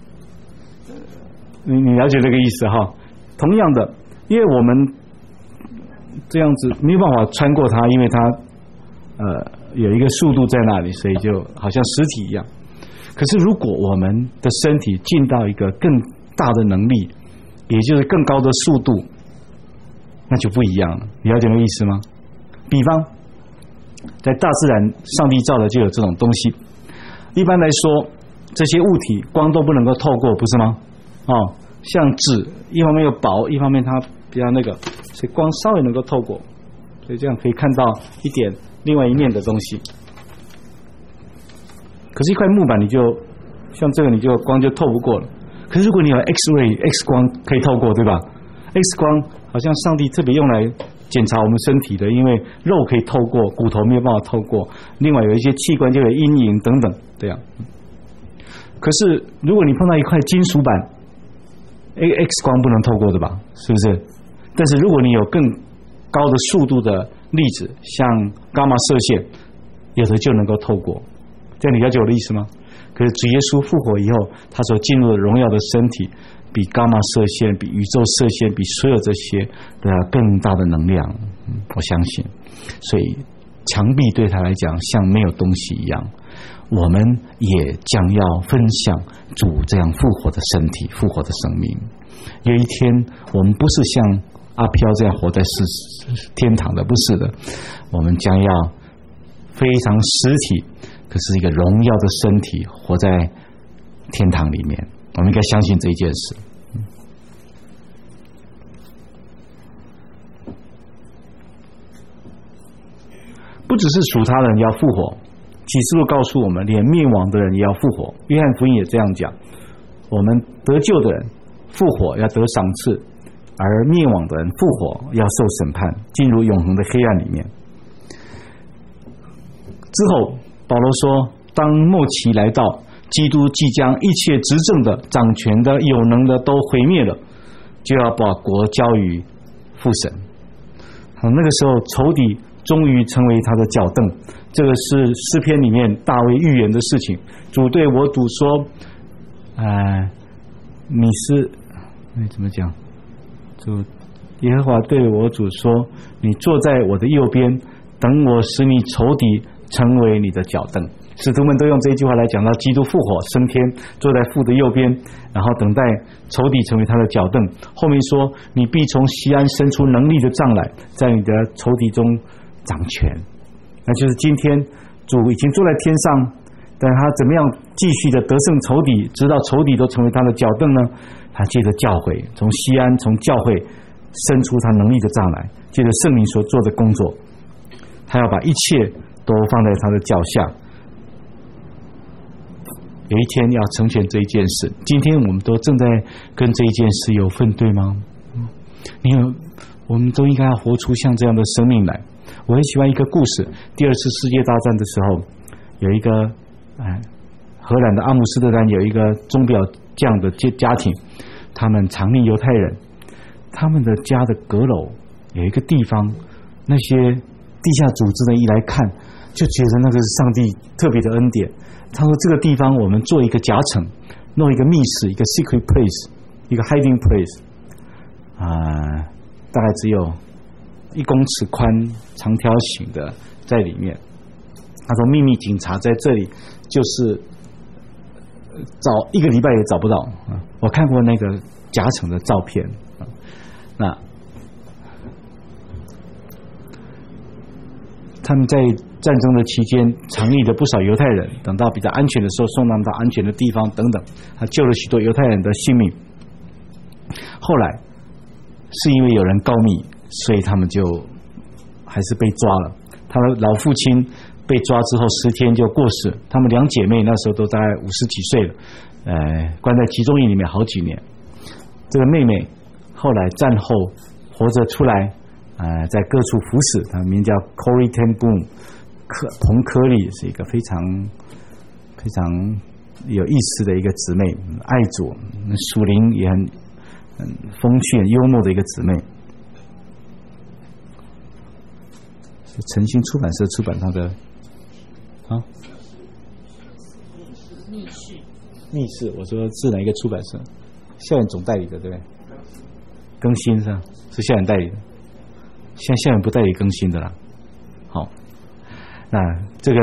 你你了解这个意思哈？同样的，因为我们这样子没有办法穿过它，因为它呃有一个速度在那里，所以就好像实体一样。可是如果我们的身体进到一个更大的能力，也就是更高的速度，那就不一样了。你了解那个意思吗？比方在大自然，上帝造的就有这种东西。一般来说，这些物体光都不能够透过，不是吗？哦，像纸，一方面又薄，一方面它比较那个，所以光稍微能够透过，所以这样可以看到一点另外一面的东西。可是，一块木板，你就像这个，你就光就透不过了。可是，如果你有 X-ray X 光可以透过，对吧 ？X 光好像上帝特别用来检查我们身体的，因为肉可以透过，骨头没有办法透过，另外有一些器官就有阴影等等这样。可是如果你碰到一块金属板 ，X 光不能透过的吧？是不是？但是如果你有更高的速度的粒子，像伽马射线，有的就能够透过。这样你了解我的意思吗？可是主耶稣复活以后，他所进入的荣耀的身体，比伽马射线、比宇宙射线、比所有这些都要更大的能量，嗯，我相信。所以墙壁对他来讲像没有东西一样，我们也将要分享主这样复活的身体、复活的生命。有一天，我们不是像阿飘这样活在是天堂的，不是的，我们将要非常实体，可是一个荣耀的身体活在天堂里面。我们应该相信这一件事。不只是属他的人要复活，启示录告诉我们，连灭亡的人也要复活。约翰福音也这样讲，我们得救的人复活要得赏赐，而灭亡的人复活要受审判，进入永恒的黑暗里面。之后保罗说，当末期来到，基督即将一切执政的、掌权的、有能的都毁灭了，就要把国交于父神。那个时候仇敌终于成为他的脚凳。这个是诗篇里面大卫预言的事情。主对我主说，呃、你是哎怎么讲？主耶和华对我主说，你坐在我的右边，等我使你仇敌成为你的脚凳。 使徒们都用这一句话来讲到基督复活升天，坐在父的右边，然后等待仇敌成为他的脚凳。后面说，你必从西安伸出能力的杖来，在你的仇敌中掌权。那就是今天主已经坐在天上，但他怎么样继续的得胜仇敌，直到仇敌都成为他的脚凳呢？他借着教会，从西安从教会伸出他能力的杖来，借着圣灵所做的工作，他要把一切都放在他的脚下。有一天要成全这一件事，今天我们都正在跟这一件事有份，对吗？你有，我们都应该要活出像这样的生命来。我很喜欢一个故事，第二次世界大战的时候，有一个哎，荷兰的阿姆斯特丹有一个钟表匠的家庭，他们藏匿犹太人，他们的家的阁楼有一个地方，那些地下组织的一来看，就觉得那个是上帝特别的恩典。他说这个地方我们做一个夹层，弄一个密室，一个 secret place， 一个 hiding place， 啊、呃，大概只有一公尺宽，长条形的在里面。他说秘密警察在这里就是找一个礼拜也找不到。我看过那个夹层的照片。那他们在战争的期间藏匿了不少犹太人，等到比较安全的时候送他们到安全的地方等等，他救了许多犹太人的性命。后来是因为有人告密，所以他们就还是被抓了。他的老父亲被抓之后十天就过世，他们两姐妹那时候都大概五十几岁了，呃，关在集中营里面好几年。这个妹妹后来战后活着出来，呃，在各处服侍，她名叫 Corrie ten Boom， 科彭科利，是一个非常非常有意思的一个姊妹，爱主，属灵也很很风趣、很幽默的一个姊妹。是诚心出版社出版她的啊，密室，密室，我说是哪一个出版社？校园总代理的，对不对？更新是吧？是校园代理的。现在校园不代理更新的啦。好，那这个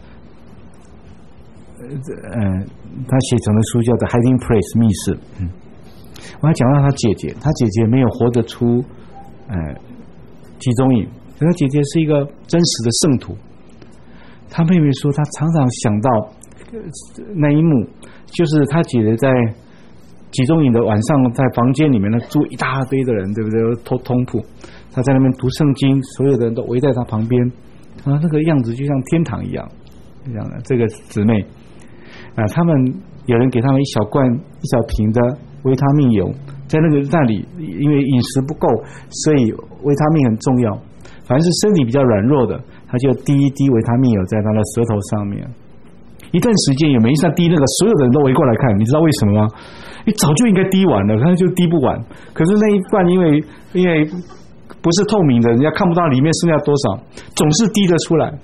呃，他写成的书叫做《Hiding Place》密室。嗯，我还讲到他姐姐，他姐姐没有活得出呃集中营，他姐姐是一个真实的圣徒。他妹妹说，他常常想到那一幕，就是他姐姐在集中营的晚上，在房间里面呢住一大堆的人，对不对？通通铺，他在那边读圣经，所有的人都围在他旁边，啊，那个样子就像天堂一样。这样的这个姊妹啊，他们有人给他们一小罐、一小瓶的维他命油，在那个那里，因为饮食不够，所以维他命很重要。凡是身体比较软弱的，他就滴一滴维他命油在他的舌头上面。一段时间也没上滴那个，所有的人都围过来看，你知道为什么吗？你早就应该滴完了，他就滴不完。可是那一罐因为因为不是透明的，人家看不到里面剩下多少，总是滴得出来。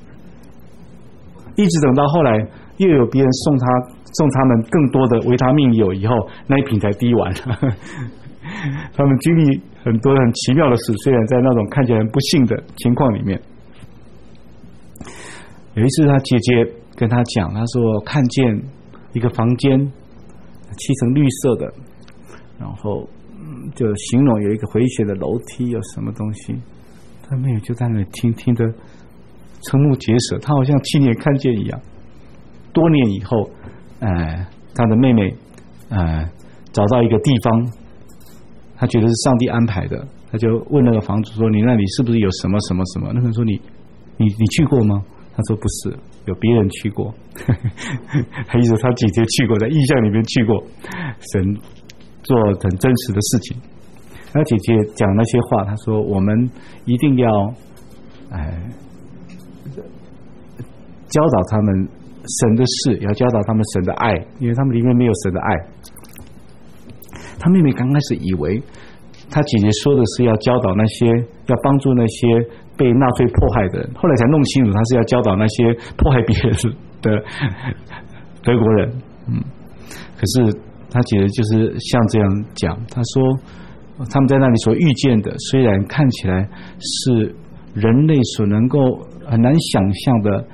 一直等到后来又有别人送他送他们更多的维他命油以后，那一瓶才滴完。他们经历很多很奇妙的事，虽然在那种看起来很不幸的情况里面。有一次他姐姐跟他讲，他说看见一个房间漆成绿色的，然后就形容有一个回旋的楼梯，有什么东西。他妹妹就在那里听听的瞠目结舌，他好像亲眼看见一样。多年以后，呃，他的妹妹呃找到一个地方，他觉得是上帝安排的，他就问那个房主说：“你那里是不是有什么什么什么？”那个人说：“你你你去过吗？”他说：“不是，有别人去过。”还意思他姐姐去过，在意象里面去过，神做很真实的事情。他姐姐讲那些话，他说：“我们一定要，哎。”教导他们神的事，也要教导他们神的爱，因为他们里面没有神的爱。他妹妹刚开始以为他姐姐说的是要教导那些，要帮助那些被纳粹迫害的人，后来才弄清楚他是要教导那些迫害别人的德国人。嗯，可是他姐姐就是像这样讲，他说他们在那里所遇见的，虽然看起来是人类所能够很难想象的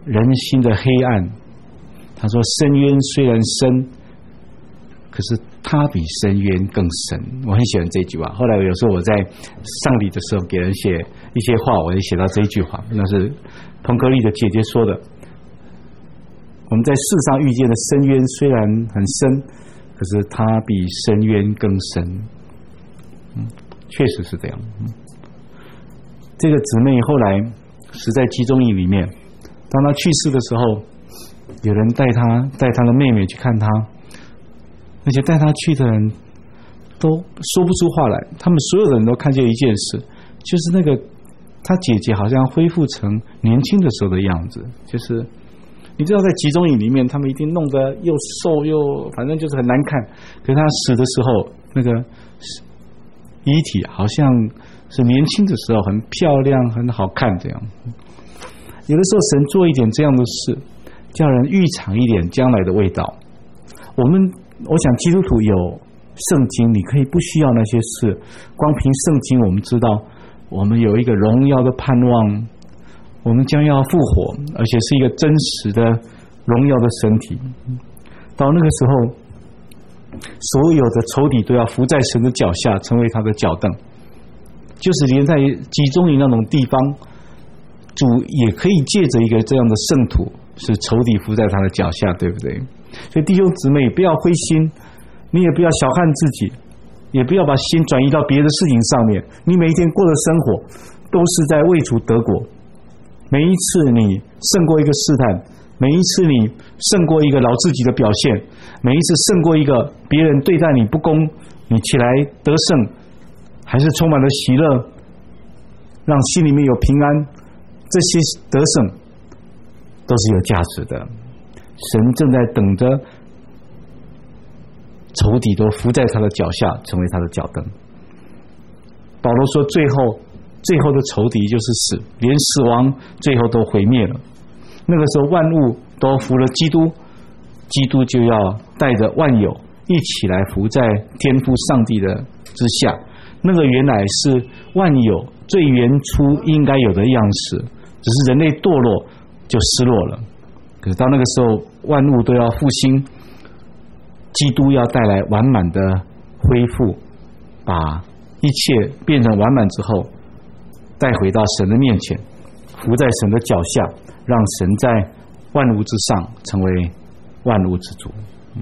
人心的黑暗。他说深渊虽然深，可是它比深渊更深。我很喜欢这句话。后来有时候我在上礼的时候给人写一些话，我就写到这一句话，那是彭格利的姐姐说的。我们在世上遇见的深渊虽然很深，可是它比深渊更深。嗯，确实是这样。嗯，这个姊妹后来死在集中营里面，当她去世的时候，有人带她带她的妹妹去看她，而且带她去的人都说不出话来。他们所有的人都看见一件事，就是那个她姐姐好像恢复成年轻的时候的样子。就是你知道在集中营里面他们一定弄得又瘦又反正就是很难看，可是她死的时候那个遗体好像是年轻的时候很漂亮很好看这样。有的时候神做一点这样的事，叫人预尝一点将来的味道。我们我想基督徒有圣经，你可以不需要那些事，光凭圣经我们知道我们有一个荣耀的盼望，我们将要复活，而且是一个真实的荣耀的身体。到那个时候所有的仇敌都要伏在神的脚下，成为他的脚凳。就是连在集中营那种地方，主也可以借着一个这样的圣徒，使仇敌伏在他的脚下，对不对？所以弟兄姊妹不要灰心，你也不要小看自己，也不要把心转移到别的事情上面。你每一天过的生活都是在为主得国。每一次你胜过一个试探，每一次你胜过一个老自己的表现，每一次胜过一个别人对待你不公，你起来得胜，还是充满了喜乐，让心里面有平安，这些得胜都是有价值的。神正在等着仇敌都伏在他的脚下，成为他的脚凳。保罗说最后最后的仇敌就是死，连死亡最后都毁灭了。那个时候万物都服了基督，基督就要带着万有一起来服在天父上帝的之下。那个原来是万有最原初应该有的样式，只是人类堕落就失落了。可是到那个时候万物都要复兴，基督要带来完满的恢复，把一切变成完满之后带回到神的面前，伏在神的脚下，让神在万物之上成为万物之主。嗯、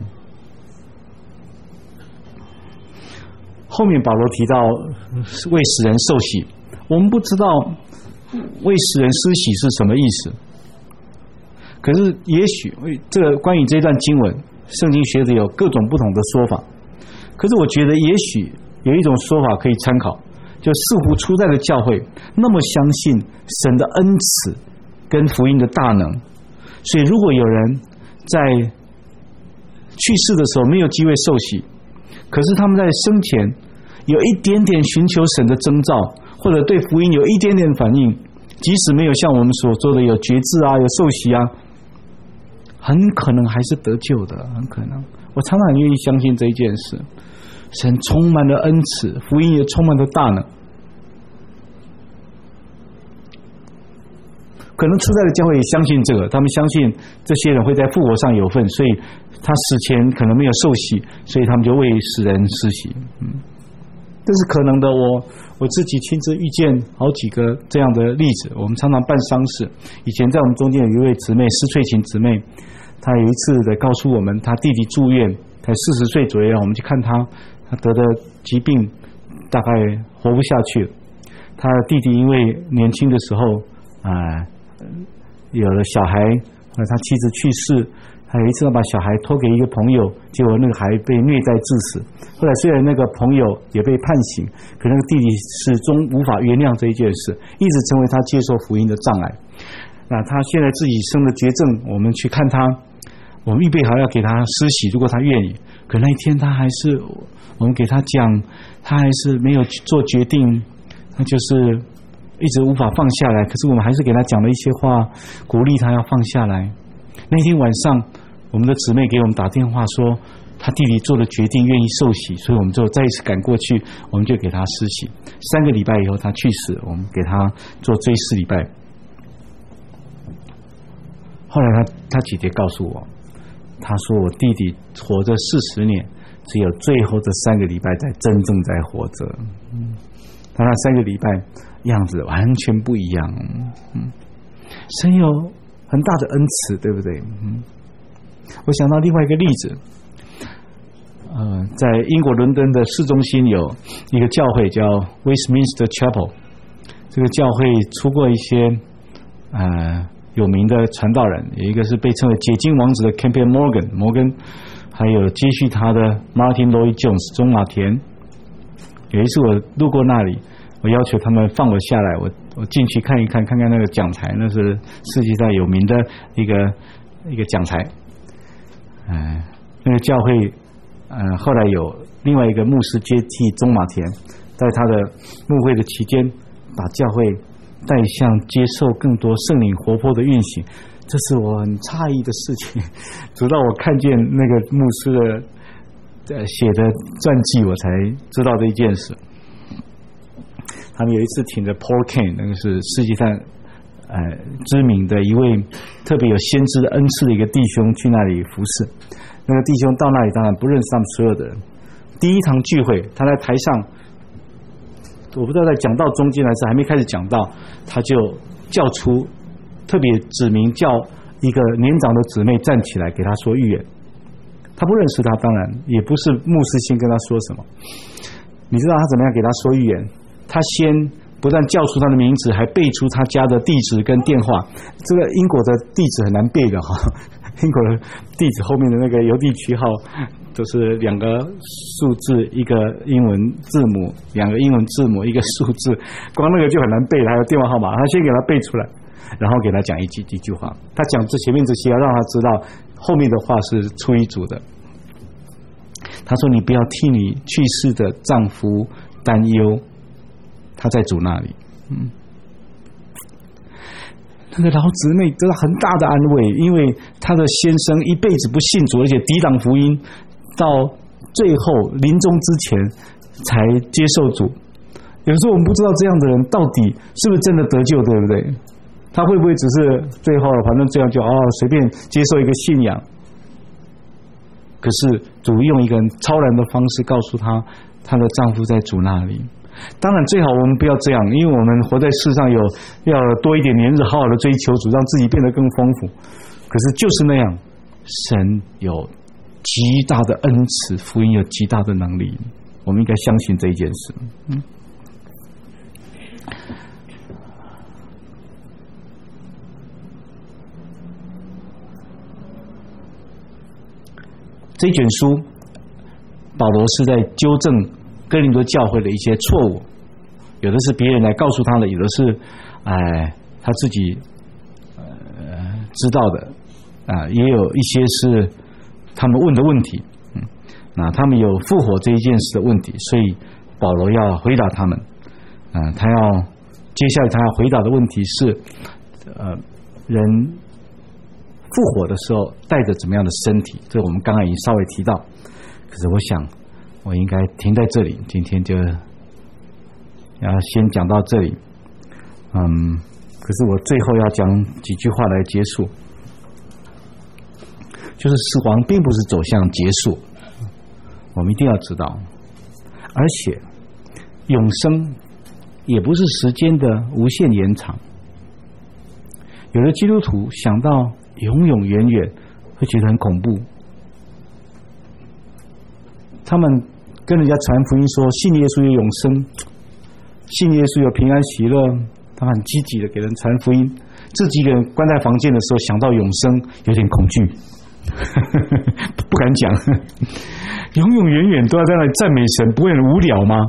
后面保罗提到为使人受洗，我们不知道为使人施洗是什么意思，可是也许这个关于这段经文，圣经学者有各种不同的说法。可是我觉得也许有一种说法可以参考，就似乎初代的教会那么相信神的恩慈跟福音的大能，所以如果有人在去世的时候没有机会受洗，可是他们在生前有一点点寻求神的征兆，或者对福音有一点点反应，即使没有像我们所说的有决志啊有受洗啊，很可能还是得救的。很可能我常常很愿意相信这一件事，神充满了恩慈，福音也充满了大能。可能初代的教会也相信这个，他们相信这些人会在复活上有份，所以他死前可能没有受洗，所以他们就为使人施洗。嗯，这是可能的。我我自己亲自遇见好几个这样的例子。我们常常办丧事，以前在我们中间有一位姊妹施翠琴姊妹，她有一次的告诉我们，她弟弟住院，才四十岁左右，我们去看她，她得的疾病大概活不下去了。她的弟弟因为年轻的时候啊、呃、有了小孩，后来他妻子去世，还有一次把小孩托给一个朋友，结果那个孩子被虐待致死。后来虽然那个朋友也被判刑，可那个弟弟始终无法原谅这一件事，一直成为他接受福音的障碍。那他现在自己生了绝症，我们去看他，我们预备好要给他施洗，如果他愿意。可那一天他还是，我们给他讲，他还是没有做决定，他就是一直无法放下来。可是我们还是给他讲了一些话，鼓励他要放下来。那天晚上，我们的姊妹给我们打电话说，他弟弟做了决定，愿意受洗，所以我们就再一次赶过去，我们就给他施洗。三个礼拜以后他去世，我们给他做追思礼拜。 后来他他姐姐告诉我，他说我弟弟活着四十年，只有最后这三个礼拜才真正在活着。嗯，他那三个礼拜样子完全不一样。嗯，神有很大的恩慈，对不对？嗯，我想到另外一个例子，呃，在英国伦敦的市中心有一个教会叫 Westminster Chapel， 这个教会出过一些呃有名的传道人，有一个是被称为解经王子的 Campbell Morgan 摩根，还有接续他的 Martin Lloyd Jones 中马田。有一次我路过那里，我要求他们放我下来，我我进去看一看，看看那个讲台，那是世界上有名的一个一个讲台。嗯、呃，那个教会，呃，后来有另外一个牧师接替中马田，在他的牧会的期间，把教会带向接受更多圣灵活泼的运行，这是我很诧异的事情。直到我看见那个牧师的呃写的传记，我才知道这一件事。他们有一次请着 Paul Cain， 那个是世界上呃知名的一位特别有先知的恩赐的一个弟兄去那里服侍。那个弟兄到那里当然不认识他们所有的人。第一堂聚会，他在台上，我不知道在讲道中间还是还没开始讲道，他就叫出特别指明叫一个年长的姊妹站起来给他说预言。他不认识他，当然也不是牧师先跟他说什么。你知道他怎么样给他说预言？他先不但叫出他的名字，还背出他家的地址跟电话。这个英国的地址很难背的哈，英国的地址后面的那个邮递区号都是两个数字，一个英文字母，两个英文字母，一个数字，光那个就很难背了，还有电话号码。他先给他背出来，然后给他讲一句几句话。他讲这前面这些，要让他知道后面的话是出于主的。他说：“你不要替你去世的丈夫担忧。”他在主那里，嗯，那个老姊妹得到很大的安慰，因为她的先生一辈子不信主，而且抵挡福音，到最后临终之前才接受主。有时候我们不知道这样的人到底是不是真的得救，对不对？他会不会只是最后反正这样就哦随便接受一个信仰？可是主用一个超然的方式告诉她，她的丈夫在主那里。当然最好我们不要这样，因为我们活在世上有要多一点年日好好的追求主，让自己变得更丰富。可是就是那样，神有极大的恩慈，福音有极大的能力，我们应该相信这一件事。嗯，这卷书保罗是在纠正哥林多教会的一些错误，有的是别人来告诉他的，有的是哎他自己呃知道的啊、呃，也有一些是他们问的问题。嗯，那他们有复活这一件事的问题，所以保罗要回答他们。嗯、呃，他要接下来他要回答的问题是，呃，人复活的时候带着怎么样的身体？这我们刚刚已经稍微提到，可是我想。我应该停在这里，今天就要先讲到这里。嗯，可是我最后要讲几句话来结束，就是死亡并不是走向结束，我们一定要知道，而且永生也不是时间的无限延长。有的基督徒想到永永远远，会觉得很恐怖。他们跟人家传福音说信耶稣有永生，信耶稣有平安喜乐，他们很积极的给人传福音。自己一个人关在房间的时候想到永生有点恐惧不敢讲永永远远都要在那里赞美神，不会很无聊吗？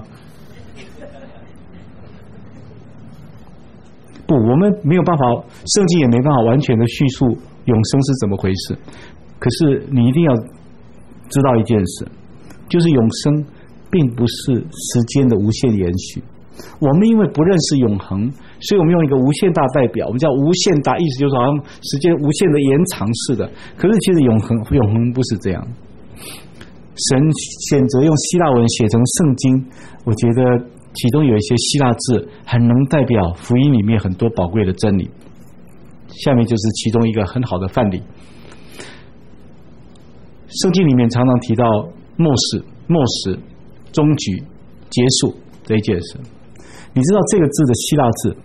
不，我们没有办法，圣经也没办法完全的叙述永生是怎么回事。可是你一定要知道一件事，就是永生并不是时间的无限延续。我们因为不认识永恒，所以我们用一个无限大代表，我们叫无限大，意思就是好像时间无限的延长似的。可是其实永恒永恒不是这样。神选择用希腊文写成圣经，我觉得其中有一些希腊字很能代表福音里面很多宝贵的真理。 下面就是其中一个很好的范例。圣经里面常常提到末世、末时、终局、结束这一件事。你知道这个字的希腊字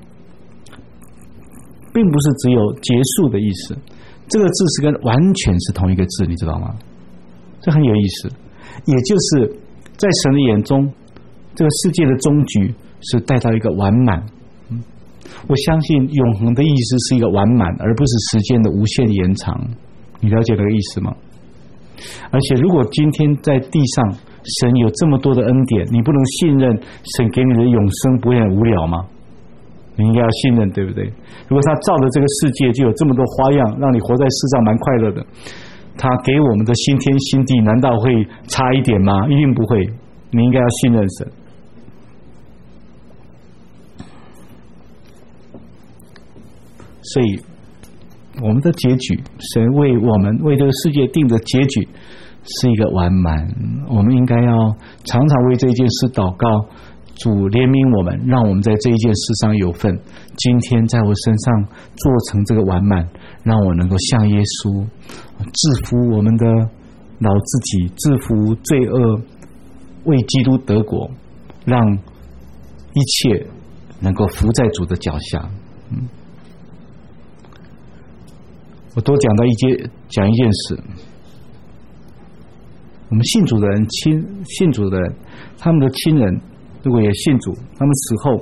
并不是只有结束的意思，这个字是跟完全是同一个字，你知道吗？这很有意思。也就是在神的眼中，这个世界的终局是带到一个完满。我相信永恒的意思是一个完满，而不是时间的无限延长。你了解这个意思吗？而且如果今天在地上神有这么多的恩典，你不能信任神给你的永生不会很无聊吗？你应该要信任，对不对？如果他造的这个世界就有这么多花样，让你活在世上蛮快乐的，他给我们的新天新地难道会差一点吗？一定不会。你应该要信任神。所以我们的结局，神为我们为这个世界定的结局是一个完满。我们应该要常常为这件事祷告，主怜悯我们，让我们在这一件事上有份。今天在我身上做成这个完满，让我能够像耶稣制服我们的老自己，制服罪恶，为基督得国，让一切能够伏在主的脚下。嗯，我多讲到一件讲一件事。我们信主的人，亲信主的人，他们的亲人如果也信主，他们死后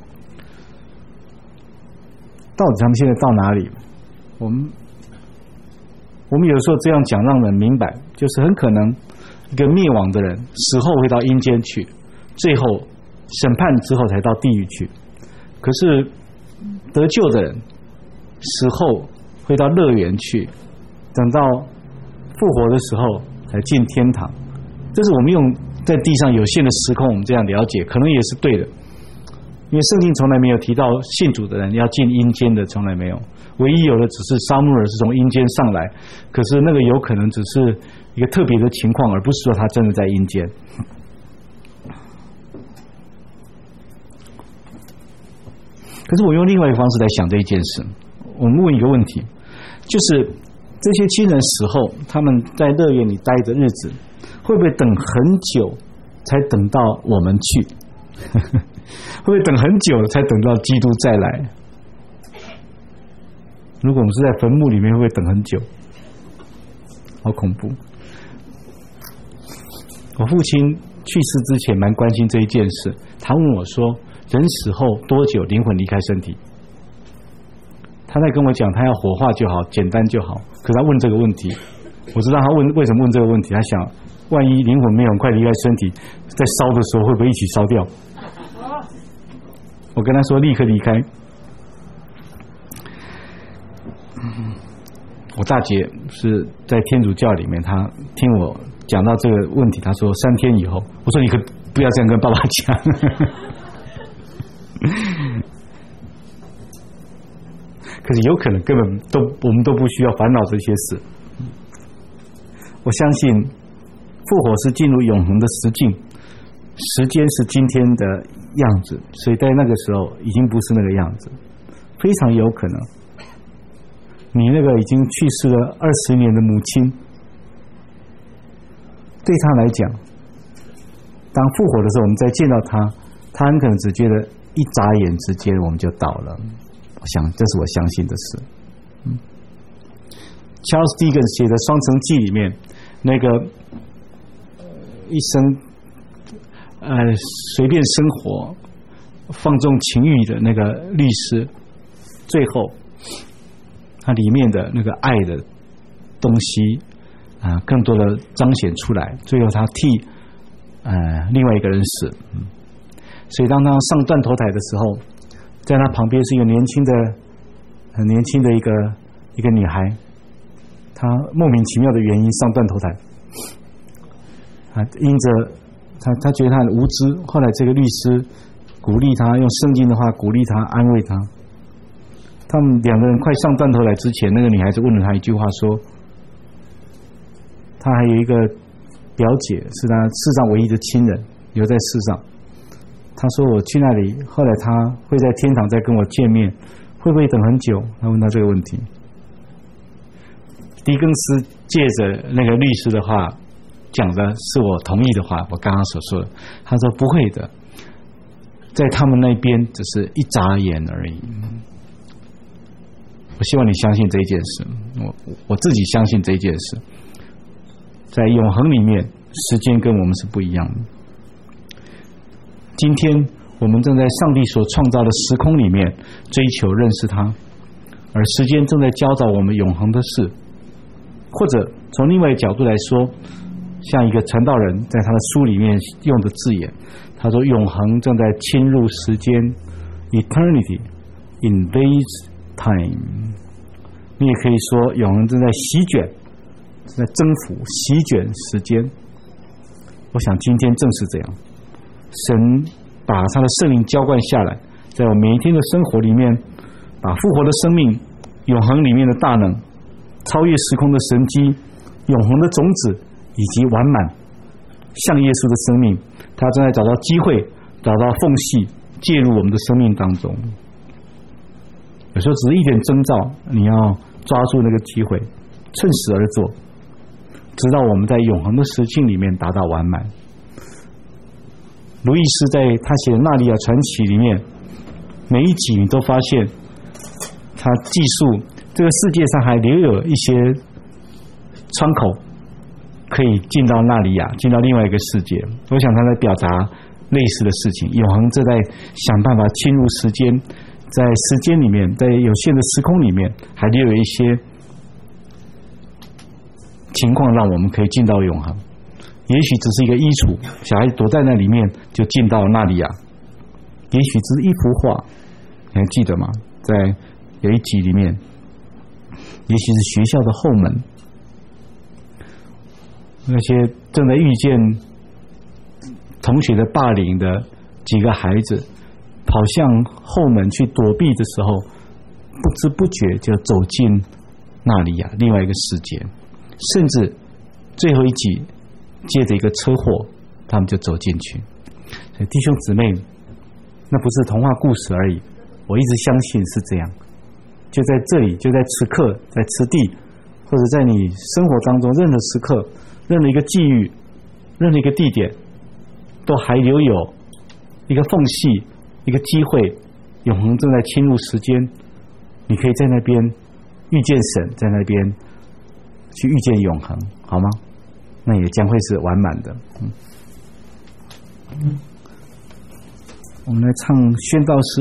到底他们现在到哪里？我们我们有时候这样讲让人明白，就是很可能一个灭亡的人死后会到阴间去，最后审判之后才到地狱去。可是得救的人死后会到乐园去，等到复活的时候才进天堂。这是我们用在地上有限的时空我们这样了解，可能也是对的，因为圣经从来没有提到信主的人要进阴间的，从来没有。唯一有的只是撒母耳是从阴间上来，可是那个有可能只是一个特别的情况，而不是说他真的在阴间。可是我用另外一个方式来想这一件事，我们问一个问题，就是这些亲人死后，他们在乐园里待的日子，会不会等很久才等到我们去？会不会等很久才等到基督再来？如果我们是在坟墓里面，会不会等很久？好恐怖！我父亲去世之前蛮关心这一件事，他问我说：“人死后多久灵魂离开身体？”他在跟我讲，他要火化就好，简单就好。可是他问这个问题，我知道他问为什么问这个问题。他想，万一灵魂没有很快离开身体，在烧的时候会不会一起烧掉？我跟他说，立刻离开。我大姐是在天主教里面，她听我讲到这个问题，她说三天以后。我说你可不要这样跟爸爸讲。可是有可能根本都我们都不需要烦恼这些事。我相信复活是进入永恒的实境，时间是今天的样子，所以在那个时候已经不是那个样子，非常有可能你那个已经去世了二十年的母亲，对他来讲，当复活的时候我们再见到他，他很可能只觉得一眨眼之间我们就倒了。我想这是我相信的事。嗯，Charles Dickens 写的《双城记》里面，那个一生呃随便生活、放纵情欲的那个律师，最后他里面的那个爱的东西啊、呃，更多的彰显出来。最后他替呃另外一个人死。嗯，所以当他上断头台的时候，在他旁边是一个年轻的、很年轻的一个一个女孩，她莫名其妙的原因上断头台，啊，因着她她觉得她很无知，后来这个律师鼓励她，用圣经的话鼓励她，安慰她。他们两个人快上断头台之前，那个女孩子问了他一句话，说：“她还有一个表姐是她世上唯一的亲人，留在世上。”他说我去那里，后来他会在天堂再跟我见面， 会不会等很久？他问他这个问题。狄更斯借着那个律师的话讲的是我同意的话，我刚刚所说的，他说不会的，在他们那边只是一眨眼而已。我希望你相信这一件事，我我自己相信这一件事，在永恒里面，时间跟我们是不一样的。今天我们正在上帝所创造的时空里面追求认识他，而时间正在教导我们永恒的事。或者从另外一个角度来说，像一个传道人在他的书里面用的字眼，他说永恒正在侵入时间 ，eternity invades time。你也可以说永恒正在席卷，正在征服、席卷时间。我想今天正是这样，神把他的圣灵浇灌下来，在我每一天的生活里面，把复活的生命、永恒里面的大能、超越时空的神机、永恒的种子以及完满像耶稣的生命，他正在找到机会，找到缝隙，介入我们的生命当中。有时候只是一点征兆，你要抓住那个机会，趁时而做，直到我们在永恒的时境里面达到完满。路易斯在他写的《纳尼亚传奇》里面，每一集你都发现他记述这个世界上还留有一些窗口可以进到纳尼亚，进到另外一个世界。我想他在表达类似的事情，永恒正在想办法侵入时间，在时间里面，在有限的时空里面，还留有一些情况让我们可以进到永恒。也许只是一个衣橱，小孩躲在那里面就进到纳尼亚；也许只是一幅画，你还记得吗？在有一集里面，也许是学校的后门，那些正在遇见同学的霸凌的几个孩子，跑向后门去躲避的时候，不知不觉就走进纳尼亚另外一个世界。甚至最后一集借着一个车祸，他们就走进去。所以弟兄姊妹，那不是童话故事而已，我一直相信是这样。就在这里，就在此刻，在此地，或者在你生活当中任何时刻，任何一个际遇，任何一个地点，都还留有一个缝隙，一个机会，永恒正在侵入时间，你可以在那边遇见神，在那边去遇见永恒，好吗？那也将会是完满的。嗯，我们来唱宣道诗。